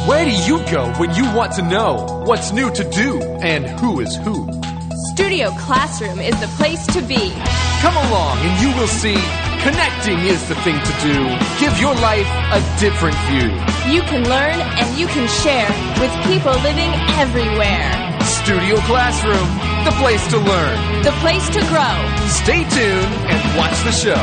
Where do you go when you want to know what's new to do and who is who? Studio Classroom is the place to be. Come along and you will see connecting is the thing to do. Give your life a different view. You can learn and you can share with people living everywhere. Studio Classroom, the place to learn. The place to grow. Stay tuned and watch the show.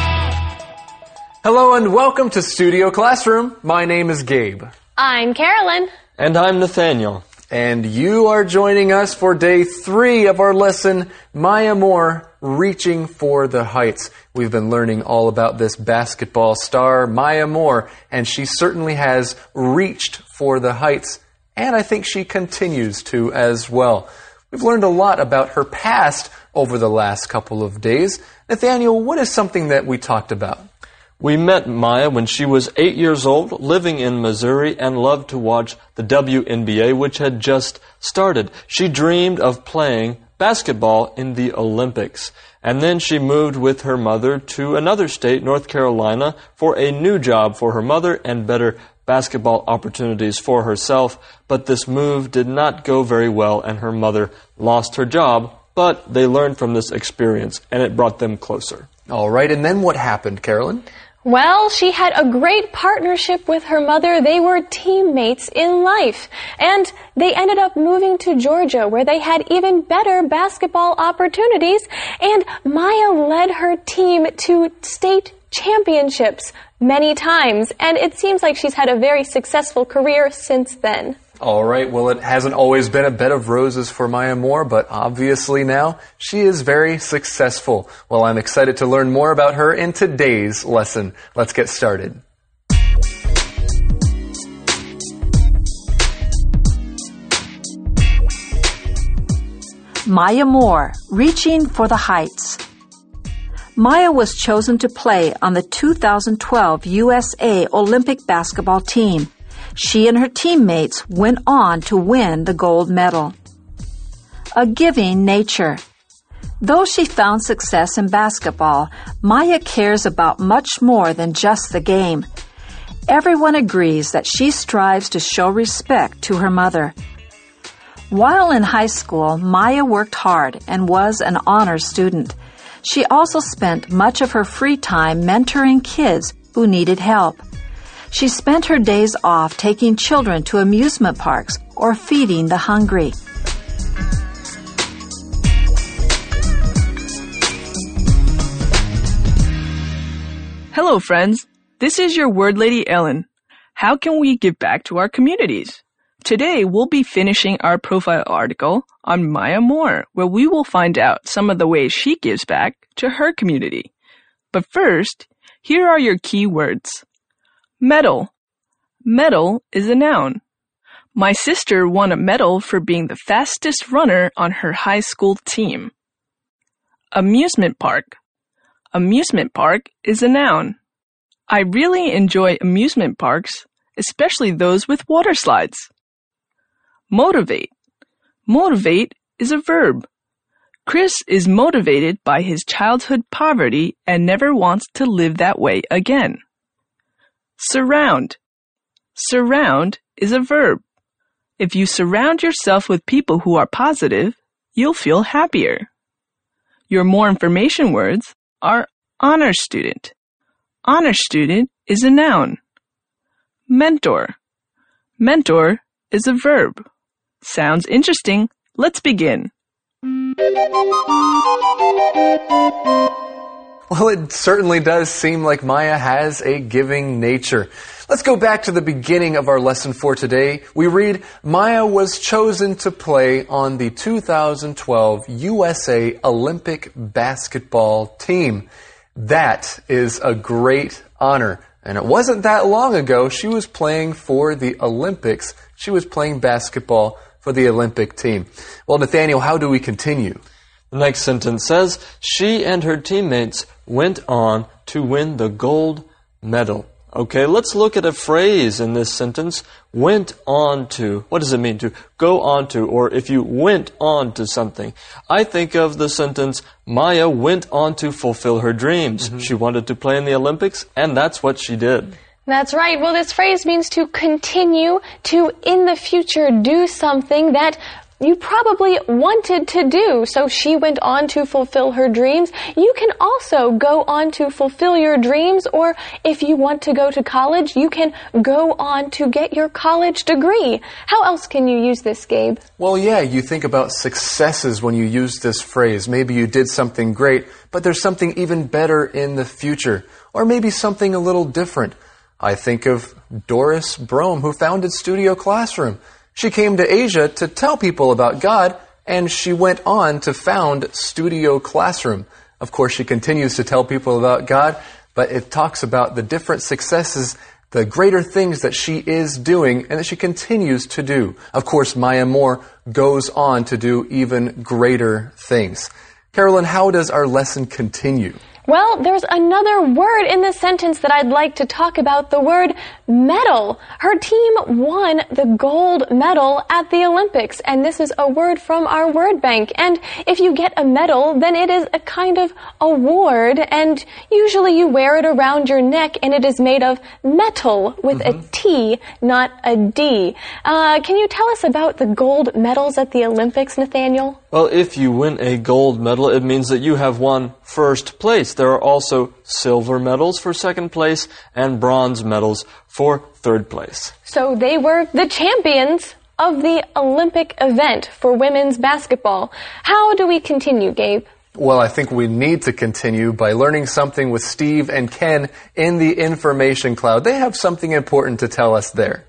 Hello and welcome to Studio Classroom. My name is Gabe. I'm Carolyn. And I'm Nathaniel. And you are joining us for day 3 of our lesson, Maya Moore, Reaching for the Heights. We've been learning all about this basketball star, Maya Moore, and she certainly has reached for the heights, and I think she continues to as well. We've learned a lot about her past over the last couple of days. Nathaniel, what is something that we talked about? We met Maya when she was 8 years old, living in Missouri, and loved to watch the WNBA, which had just started. She dreamed of playing basketball in the Olympics. And then she moved with her mother to another state, North Carolina, for a new job for her mother and better basketball opportunities for herself. But this move did not go very well, and her mother lost her job. But they learned from this experience, and it brought them closer. All right, and then what happened, Carolyn? Well, she had a great partnership with her mother. They were teammates in life. And they ended up moving to Georgia, where they had even better basketball opportunities. And Maya led her team to state championships many times. And it seems like she's had a very successful career since then. All right, well, it hasn't always been a bed of roses for Maya Moore, but obviously now she is very successful. Well, I'm excited to learn more about her in today's lesson. Let's get started. Maya Moore, Reaching for the Heights. Maya was chosen to play on the 2012 USA Olympic basketball team. She and her teammates went on to win the gold medal. A giving nature. Though she found success in basketball, Maya cares about much more than just the game. Everyone agrees that she strives to show respect to her mother. While in high school, Maya worked hard and was an honor student. She also spent much of her free time mentoring kids who needed help. She spent her days off taking children to amusement parks or feeding the hungry. Hello, friends. This is your Word Lady Ellen. How can we give back to our communities? Today, we'll be finishing our profile article on Maya Moore, where we will find out some of the ways she gives back to her community. But first, here are your key words. Medal. Medal is a noun. My sister won a medal for being the fastest runner on her high school team. Amusement park. Amusement park is a noun. I really enjoy amusement parks, especially those with water slides. Motivate. Motivate is a verb. Chris is motivated by his childhood poverty and never wants to live that way again. Surround. Surround is a verb. If you surround yourself with people who are positive, you'll feel happier. Your more information words are honor student. Honor student is a noun. Mentor. Mentor is a verb. Sounds interesting. Let's begin. Well, it certainly does seem like Maya has a giving nature. Let's go back to the beginning of our lesson for today. We read, Maya was chosen to play on the 2012 USA Olympic basketball team. That is a great honor. And it wasn't that long ago she was playing for the Olympics. She was playing basketball for the Olympic team. Well, Nathaniel, how do we continue? The next sentence says, she and her teammates went on to win the gold medal. Okay, let's look at a phrase in this sentence. Went on to. What does it mean to go on to? Or if you went on to something. I think of the sentence, Maya went on to fulfill her dreams. She wanted to play in the Olympics, and that's what she did. That's right. Well, this phrase means to continue to, in the future, do something that you probably wanted to do. So she went on to fulfill her dreams. You can also go on to fulfill your dreams, or if you want to go to college, you can go on to get your college degree. How else can you use this, Gabe? Well, yeah, you think about successes when you use this phrase. Maybe you did something great, but there's something even better in the future, or maybe something a little different. I think of Doris Brome, who founded Studio Classroom. She came to Asia to tell people about God, and she went on to found Studio Classroom. Of course, she continues to tell people about God, but it talks about the different successes, the greater things that she is doing and that she continues to do. Of course, Maya Moore goes on to do even greater things. Carolyn, how does our lesson continue? Well, there's another word in this sentence that I'd like to talk about, the word medal. Her team won the gold medal at the Olympics, and this is a word from our word bank. And if you get a medal, then it is a kind of award, and usually you wear it around your neck, and it is made of metal with a T, not a D. Can you tell us about the gold medals at the Olympics, Nathaniel? Well, if you win a gold medal, it means that you have won first place. There are also silver medals for second place and bronze medals for third place. So they were the champions of the Olympic event for women's basketball. How do we continue, Gabe? Well, I think we need to continue by learning something with Steve and Ken in the Information Cloud. They have something important to tell us there.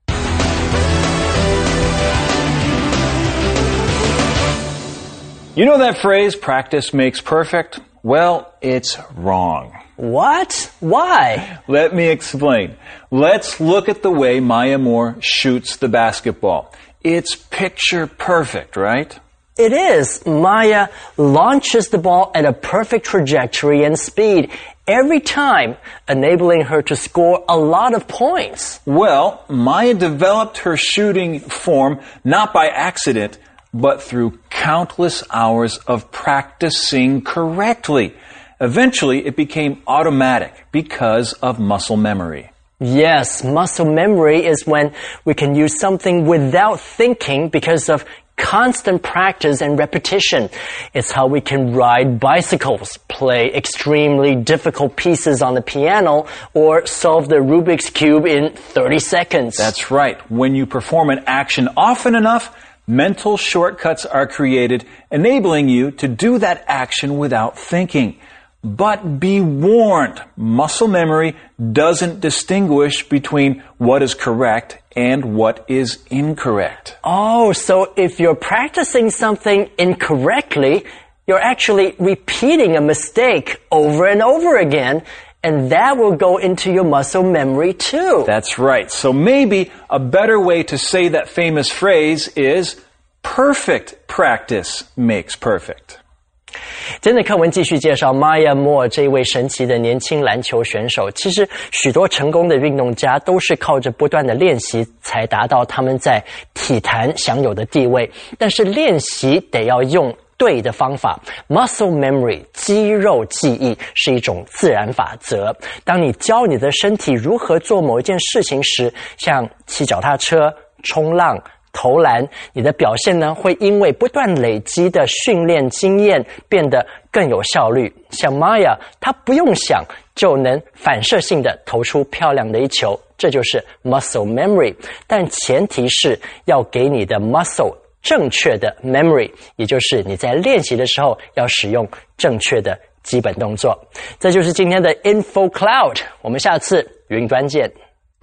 You know that phrase, practice makes perfect? Well, it's wrong. What? Why? Let me explain. Let's look at the way Maya Moore shoots the basketball. It's picture perfect, right? It is. Maya launches the ball at a perfect trajectory and speed every time, enabling her to score a lot of points. Well, Maya developed her shooting form not by accident, but through countless hours of practicing correctly. Eventually, it became automatic because of muscle memory. Yes, muscle memory is when we can use something without thinking because of constant practice and repetition. It's how we can ride bicycles, play extremely difficult pieces on the piano, or solve the Rubik's Cube in 30 seconds. That's right. When you perform an action often enough, mental shortcuts are created, enabling you to do that action without thinking. But be warned, muscle memory doesn't distinguish between what is correct and what is incorrect. Oh, so if you're practicing something incorrectly, you're actually repeating a mistake over and over again, and that will go into your muscle memory too. That's right. So maybe a better way to say that famous phrase is, perfect practice makes perfect. 今天的课文继续介绍 Maya Moore 这一位神奇的年轻篮球选手。其实许多成功的运动家都是靠着不断的练习才达到他们在体坛享有的地位。但是练习得要用对的方法。 Muscle memory 肌肉记忆是一种自然法则。当你教你的身体如何做某一件事情时，像骑脚踏车、冲浪、投篮，你的表现呢会因为不断累积的训练经验变得更有效率。像 Maya， 她不用想就能反射性的投出漂亮的一球，这就是 muscle memory。但前提是要给你的 muscle 正确的 memory， 也就是你在练习的时候要使用正确的基本动作。这就是今天的 Info Cloud， 我们下次云端见。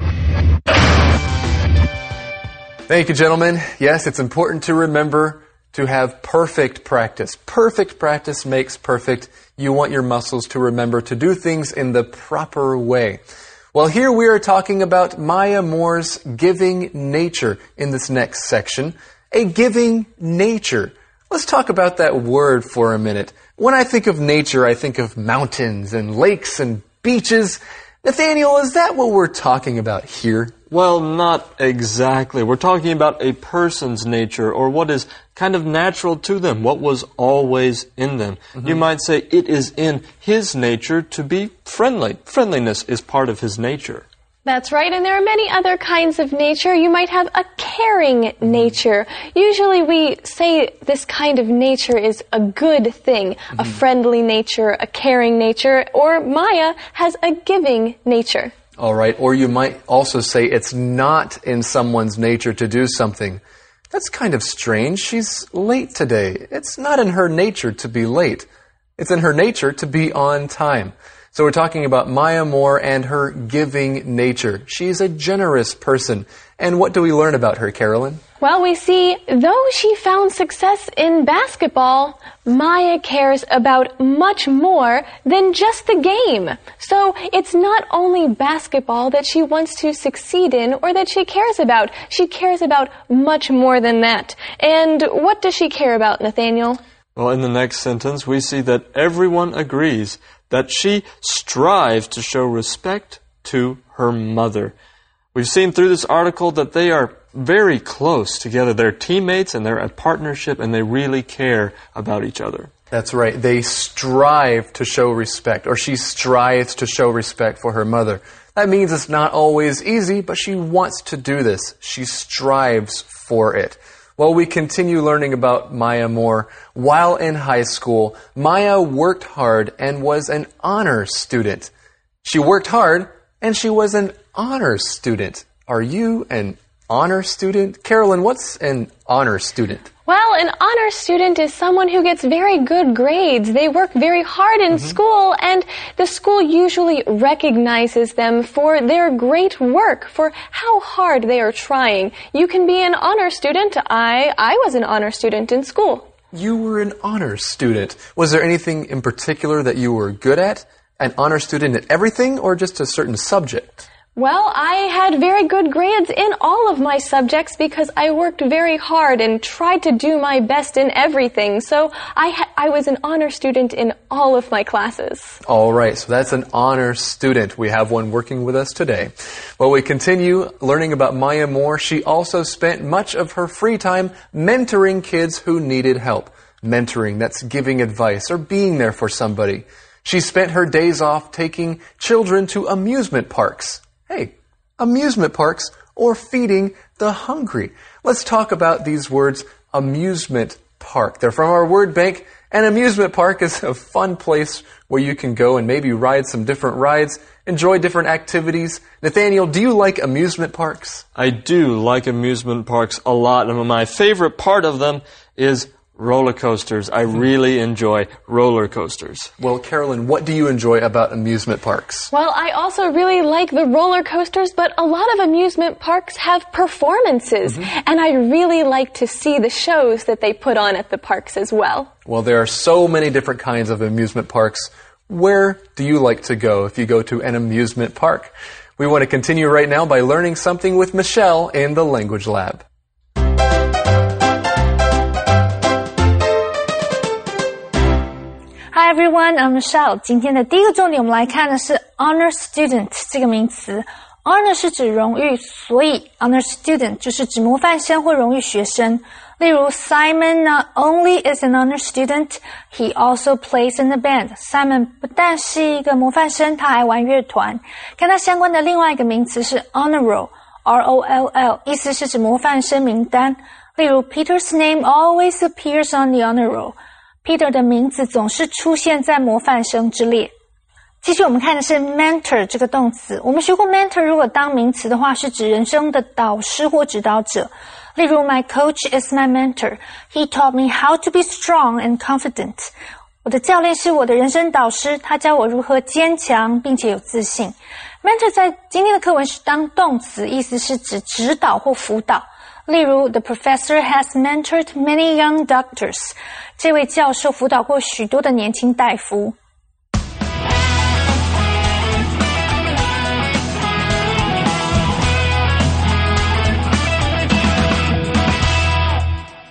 Thank you, gentlemen. Yes, it's important to remember to have perfect practice. Perfect practice makes perfect. You want your muscles to remember to do things in the proper way. Well, here we are talking about Maya Moore's giving nature in this next section. A giving nature. Let's talk about that word for a minute. When I think of nature, I think of mountains and lakes and beaches. Nathaniel, is that what we're talking about here? Well, not exactly. We're talking about a person's nature, or what is kind of natural to them, what was always in them. You might say it is in his nature to be friendly. Friendliness is part of his nature. That's right, and there are many other kinds of nature. You might have a caring nature. Usually we say this kind of nature is a good thing, a friendly nature, a caring nature, or Maya has a giving nature. All right, or you might also say it's not in someone's nature to do something. That's kind of strange. She's late today. It's not in her nature to be late. It's in her nature to be on time. So we're talking about Maya Moore and her giving nature. She's a generous person. And what do we learn about her, Carolyn? Well, we see, though she found success in basketball, Maya cares about much more than just the game. So it's not only basketball that she wants to succeed in or that she cares about. She cares about much more than that. And what does she care about, Nathaniel? Well, in the next sentence, we see that everyone agrees that she strives to show respect to her mother. We've seen through this article that they are very close together. They're teammates and they're a partnership and they really care about each other. That's right. They strive to show respect, or she strives to show respect for her mother. That means it's not always easy, but she wants to do this. She strives for it. Well, we continue learning about Maya Moore. While in high school, Maya worked hard and was an honor student. She worked hard and she was an honor student. Are you an honor student? Carolyn, what's an honor student? Well, an honor student is someone who gets very good grades. They work very hard in school, and the school usually recognizes them for their great work, for how hard they are trying. You can be an honor student. I was an honor student in school. You were an honor student. Was there anything in particular that you were good at? An honor student at everything, or just a certain subject? Well, I had very good grades in all of my subjects because I worked very hard and tried to do my best in everything. So I was an honor student in all of my classes. All right, so that's an honor student. We have one working with us today. Well, we continue learning about Maya Moore. She also spent much of her free time mentoring kids who needed help. Mentoring, that's giving advice or being there for somebody. She spent her days off taking children to amusement parks. Hey, amusement parks or feeding the hungry. Let's talk about these words, amusement park. They're from our word bank. An amusement park is a fun place where you can go and maybe ride some different rides, enjoy different activities. Nathaniel, do you like amusement parks? I do like amusement parks a lot, and my favorite part of them is roller coasters. I really enjoy roller coasters. Well, Carolyn, what do you enjoy about amusement parks? Well, I also really like the roller coasters, but a lot of amusement parks have performances, and I really like to see the shows that they put on at the parks as well. Well, there are so many different kinds of amusement parks. Where do you like to go if you go to an amusement park? We want to continue right now by learning something with Michelle in the Language Lab. Hi everyone, I'm Michelle. 今天的第一个重点我们来看的是 honor student 这个名词。honor 是指荣誉，所以 honor student 就是指模范生或荣誉学生。例如 Simon not only is an honor student, he also plays in the band. Simon 不但是一个模范生，他还玩乐团。跟他相关的另外一个名词是 honor roll, R-O-L-L, 意思是指模范生名单。例如 Peter's name always appears on the honor roll.Peter 的名字总是出现在模范生之列。继续我们看的是 mentor 这个动词。我们学过 mentor 如果当名词的话是指人生的导师或指导者。例如 My coach is my mentor. He taught me how to be strong and confident. 我的教练是我的人生导师，他教我如何坚强并且有自信。mentor 在今天的课文是当动词，意思是指指导或辅导。例如 The professor has mentored many young doctors. 这位教授辅导过许多的年轻大夫。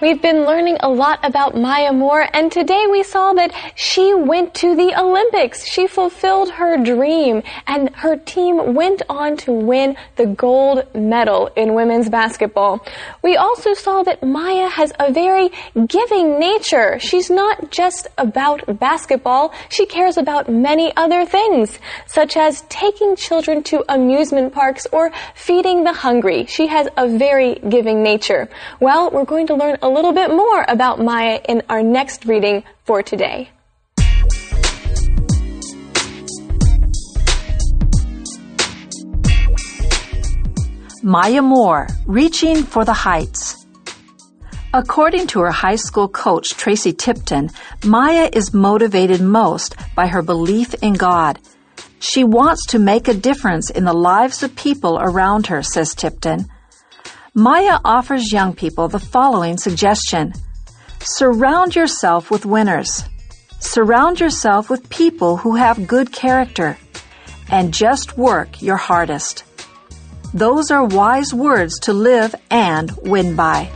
We've been learning a lot about Maya Moore, and today we saw that she went to the Olympics. She fulfilled her dream, and her team went on to win the gold medal in women's basketball. We also saw that Maya has a very giving nature. She's not just about basketball. She cares about many other things, such as taking children to amusement parks or feeding the hungry. She has a very giving nature. Well, we're going to learn a little bit more about Maya in our next reading for today. Maya Moore, Reaching for the Heights. According to her high school coach, Tracy Tipton, Maya is motivated most by her belief in God. She wants to make a difference in the lives of people around her, says Tipton. Maya offers young people the following suggestion. Surround yourself with winners. Surround yourself with people who have good character. And just work your hardest. Those are wise words to live and win by.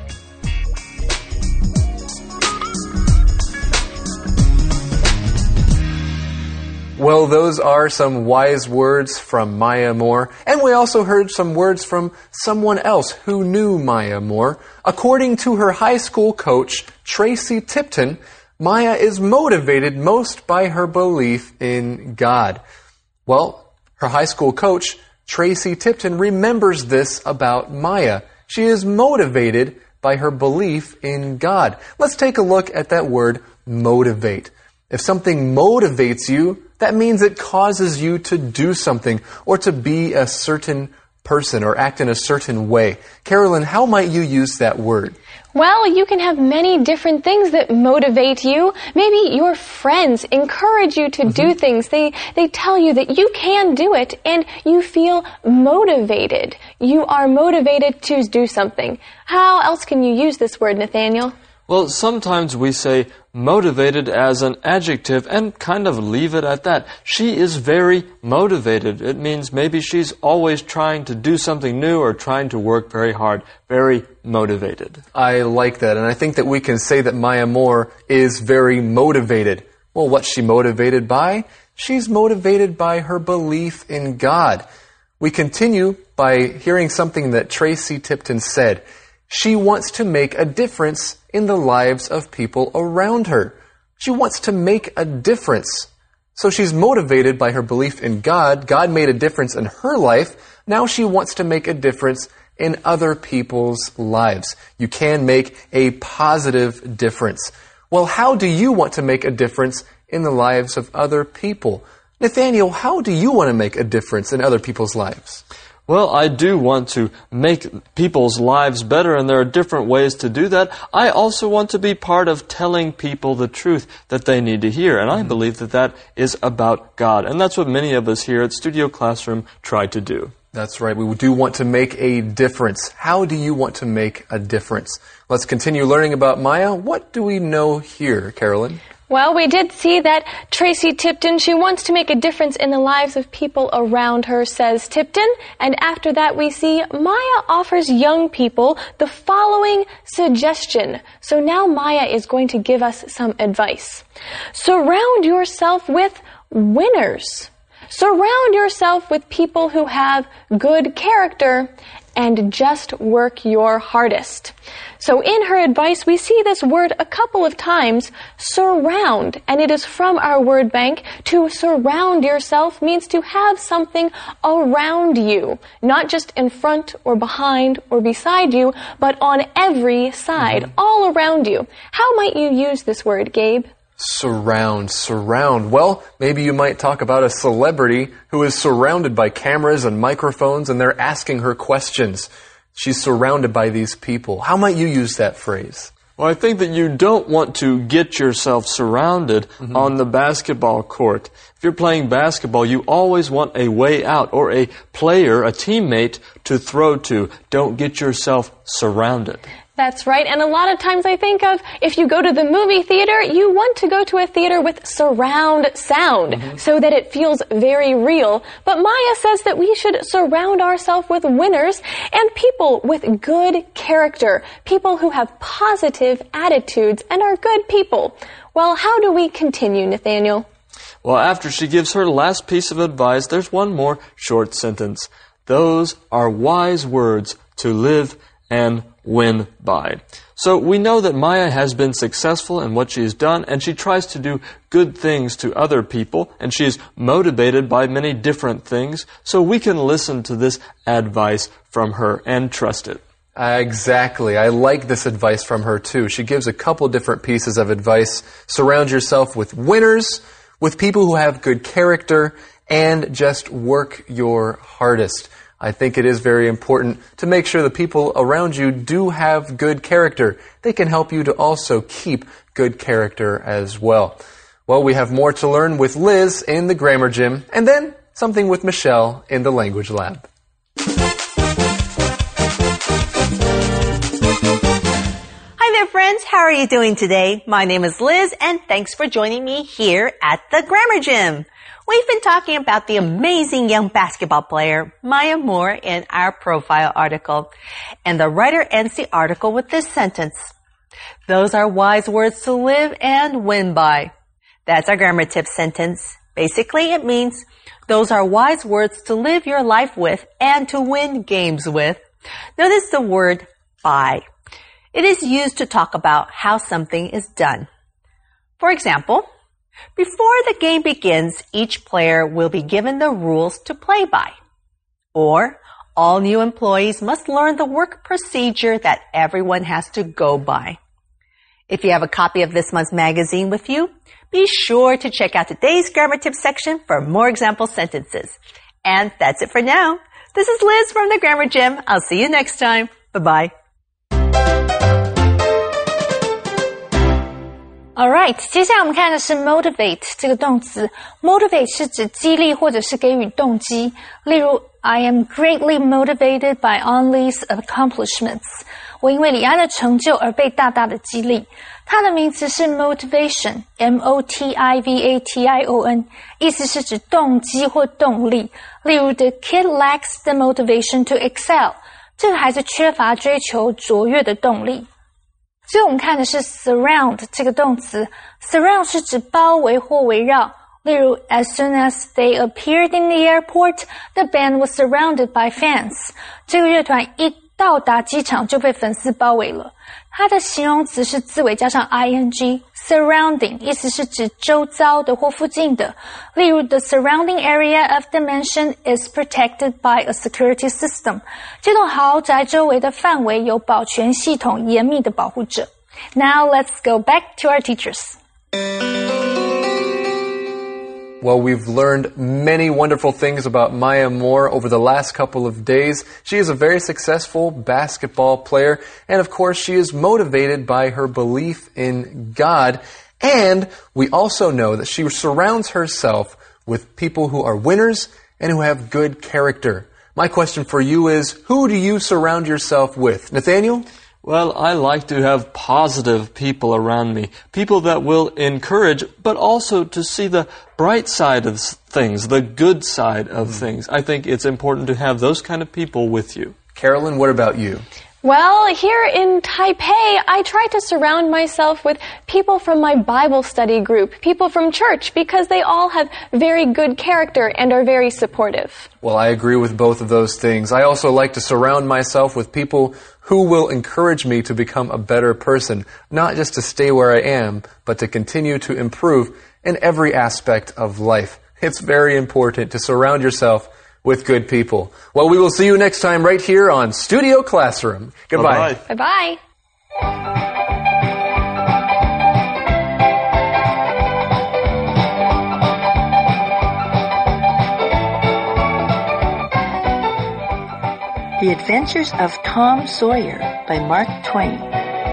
Well, those are some wise words from Maya Moore, and we also heard some words from someone else who knew Maya Moore. According to her high school coach, Tracy Tipton, Maya is motivated most by her belief in God. Well, her high school coach, Tracy Tipton, remembers this about Maya. She is motivated by her belief in God. Let's take a look at that word, motivate. If something motivates you, that means it causes you to do something or to be a certain person or act in a certain way. Carolyn, how might you use that word? Well, you can have many different things that motivate you. Maybe your friends encourage you to do things. They tell you that you can do it, and you feel motivated. You are motivated to do something. How else can you use this word, Nathaniel? Well, sometimes we say motivated as an adjective and kind of leave it at that. She is very motivated. It means maybe she's always trying to do something new or trying to work very hard. Very motivated. I like that, and I think that we can say that Maya Moore is very motivated. Well, what's she motivated by? She's motivated by her belief in God. We continue by hearing something that Tracy Tipton said. She wants to make a difference in the lives of people around her. She wants to make a difference. So she's motivated by her belief in God. God made a difference in her life. Now she wants to make a difference in other people's lives. You can make a positive difference. Well, how do you want to make a difference in the lives of other people? Nathaniel, how do you want to make a difference in other people's lives? Well, I do want to make people's lives better, and there are different ways to do that. I also want to be part of telling people the truth that they need to hear, and I believe that that is about God. And that's what many of us here at Studio Classroom try to do. That's right. We do want to make a difference. How do you want to make a difference? Let's continue learning about Maya. What do we know here, Carolyn? Well, we did see that Tracy Tipton, she wants to make a difference in the lives of people around her, says Tipton. And after that, we see Maya offers young people the following suggestion. So now Maya is going to give us some advice. Surround yourself with winners. Surround yourself with people who have good character and just work your hardest. So in her advice, we see this word a couple of times, surround, and it is from our word bank. To surround yourself means to have something around you, not just in front or behind or beside you, but on every side, all around you. How might you use this word, Gabe? Surround. Well, maybe you might talk about a celebrity who is surrounded by cameras and microphones and they're asking her questions. She's surrounded by these people. How might you use that phrase? Well, I think that you don't want to get yourself surrounded on the basketball court. If you're playing basketball, you always want a way out or a player, a teammate to throw to. Don't get yourself surrounded. That's right. And a lot of times I think of if you go to the movie theater, you want to go to a theater with surround sound so that it feels very real. But Maya says that we should surround ourselves with winners and people with good character. character, people who have positive attitudes and are good people. Well, how do we continue, Nathaniel? Well, after she gives her last piece of advice, there's one more short sentence. Those are wise words to live and win by. So we know that Maya has been successful in what she's done, and she tries to do good things to other people, and she's motivated by many different things, so we can listen to this advice from her and trust it. Exactly. I like this advice from her too. She gives a couple different pieces of advice. Surround yourself with winners, with people who have good character, and just work your hardest. I think it is very important to make sure the people around you do have good character. They can help you to also keep good character as well. Well, we have more to learn with Liz in the Grammar Gym, and then something with Michelle in the Language Lab. Hi there, friends. How are you doing today? My name is Liz, and thanks for joining me here at the Grammar Gym. We've been talking about the amazing young basketball player, Maya Moore, in our profile article. And the writer ends the article with this sentence. Those are wise words to live and win by. That's our grammar tip sentence. Basically, it means those are wise words to live your life with and to win games with. Notice the word by. It is used to talk about how something is done. For example, before the game begins, each player will be given the rules to play by. Or, all new employees must learn the work procedure that everyone has to go by. If you have a copy of this month's magazine with you, be sure to check out today's grammar tip section for more example sentences. And that's it for now. This is Liz from the Grammar Gym. I'll see you next time. Bye-bye. Alright, 接下来我们看的是 motivate 这个动词。motivate 是指激励或者是给予动机。例如 I am greatly motivated by Only's accomplishments. 我因为李安的成就而被大大的激励。它的名词是 motivation, M-O-T-I-V-A-T-I-O-N, 意思是指动机或动力。例如 The kid lacks the motivation to excel. 这个孩子缺乏追求卓越的动力。所以我们看的是 surround 这个动词。surround 是指包围或围绕。例如 As soon as they appeared in the airport, the band was surrounded by fans. 这个乐团一到达机场就被粉丝包围了。它的形容词是字尾加上 ing, surrounding 意思是指周遭的或附近的。例如 The surrounding area of the mansion is protected by a security system. 这栋豪宅周围的范围有保全系统严密的保护着。Now let's go back to our teachers. Well, we've learned many wonderful things about Maya Moore over the last couple of days. She is a very successful basketball player, and of course, she is motivated by her belief in God. And we also know that she surrounds herself with people who are winners and who have good character. My question for you is, who do you surround yourself with? Nathaniel? Well, I like to have positive people around me, people that will encourage, but also to see the bright side of things, the good side of things. I think it's important to have those kind of people with you. Carolyn, what about you? Well, here in Taipei, I try to surround myself with people from my Bible study group, people from church, because they all have very good character and are very supportive. Well, I agree with both of those things. I also like to surround myself with people who will encourage me to become a better person, not just to stay where I am, but to continue to improve in every aspect of life. It's very important to surround yourself with good people. Well, we will see you next time right here on Studio Classroom. Goodbye. Bye-bye. Bye-bye. The Adventures of Tom Sawyer by Mark Twain.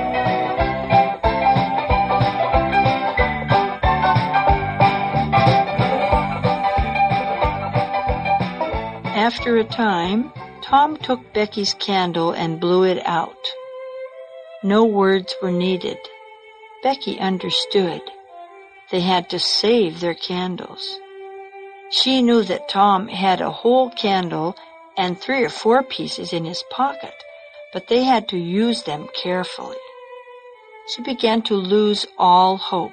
After a time, Tom took Becky's candle and blew it out. No words were needed. Becky understood. They had to save their candles. She knew that Tom had a whole candle and 3 or 4 pieces in his pocket, but they had to use them carefully. She began to lose all hope.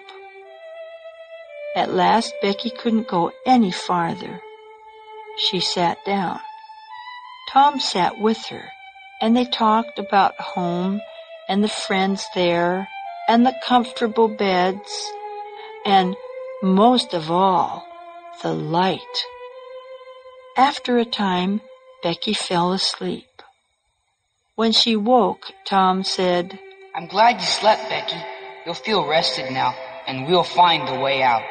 At last, Becky couldn't go any farther. She sat down. Tom sat with her, and they talked about home and the friends there and the comfortable beds and, most of all, the light. After a time, Becky fell asleep. When she woke, Tom said, "I'm glad you slept, Becky. You'll feel rested now, and we'll find the way out."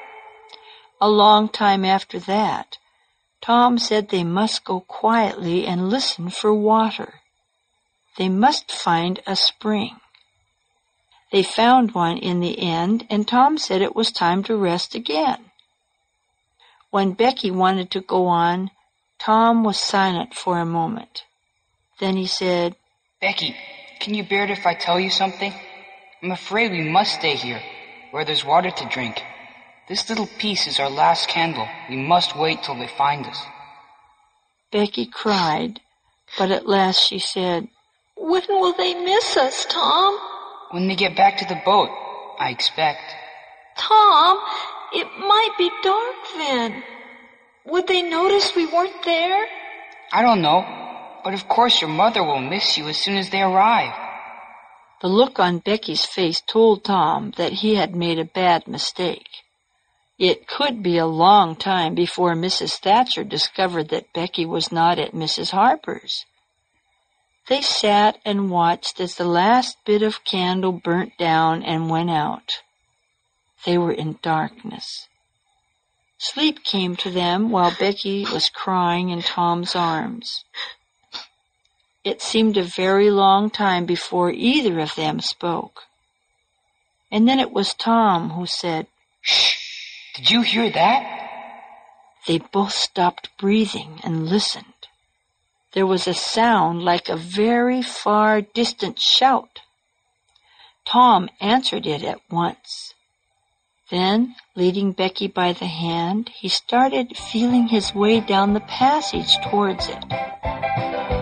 A long time after that, Tom said they must go quietly and listen for water. They must find a spring. They found one in the end, and Tom said it was time to rest again. When Becky wanted to go on, Tom was silent for a moment. Then he said, "Becky, can you bear it if I tell you something? I'm afraid we must stay here, where there's water to drink. This little piece is our last candle. We must wait till they find us." Becky cried, but at last she said, "When will they miss us, Tom?" "When they get back to the boat, I expect." "Tom, it might be dark then. Would they notice we weren't there?" "I don't know, but of course your mother will miss you as soon as they arrive." The look on Becky's face told Tom that he had made a bad mistake. It could be a long time before Mrs. Thatcher discovered that Becky was not at Mrs. Harper's. They sat and watched as the last bit of candle burnt down and went out. They were in darkness. Sleep came to them while Becky was crying in Tom's arms. It seemed a very long time before either of them spoke. And then it was Tom who said, "Shh! Did you hear that?" They both stopped breathing and listened. There was a sound like a very far distant shout. Tom answered it at once. Then, leading Becky by the hand, he started feeling his way down the passage towards it.